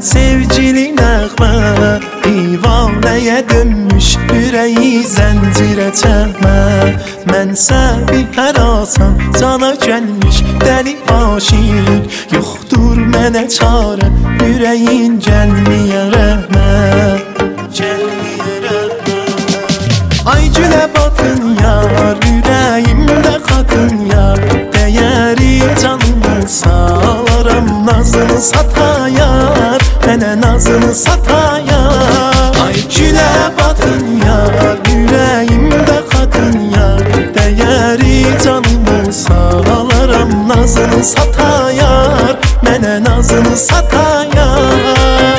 sevgili nəğmə divanəyə dönmüş ürəyi zəncirə çəkmə. Mənsə bir hərasan cana gəlmiş dəli aşiq, yoxdur mənə çarə ürəyin gəlməyə rəhmət. Ay gülə batın yar, ürəyimdə xatın yar, dəyəri canımı salaram nazını satayar, mənə nazını satayar. Ay gülə batın yar, ürəyimdə xatın yar, dəyəri canımı salaram nazını satayar, mənə nazını satayar.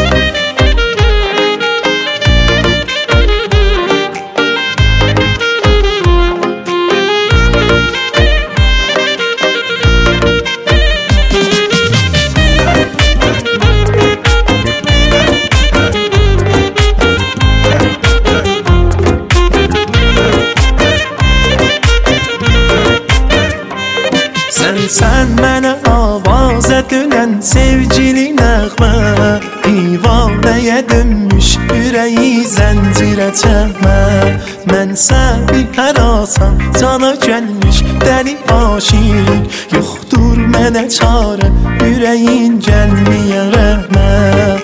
Sən mənə avazə dönən sevgili nəğmə, divanəyə dönmüş ürəyi zəncirə çəkmə. Mənsə bir hərasan cana gəlmiş dəli aşiq, yoxdur mənə çarə ürəyin gəlməyə rəhmət.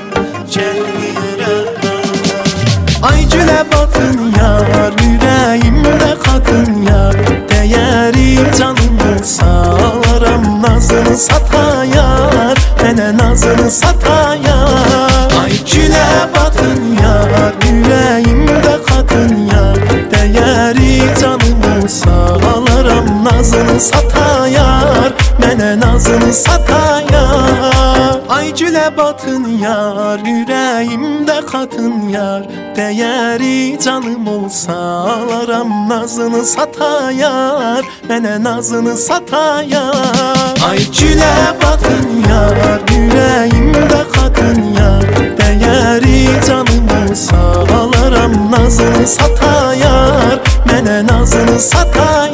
Ay gülə batın yar, ürəyimdə xatın yar, dəyəri canımı salaram nazını satayar, mənə nazını satayar. Ay gülə batın yar, ürəyimdə xatın yar, dəyəri canımı salaram nazını satayar, mənə nazını satayar. Ay gülə batın yar, ürəyimdə xatın yar, dəyəri canım olsa alaram nazını satayar, mənə nazını satayar. Ay gülə batın yar, ürəyimdə xatın yar, dəyəri canım olsa alaram nazını satayar, mənə nazını satayar.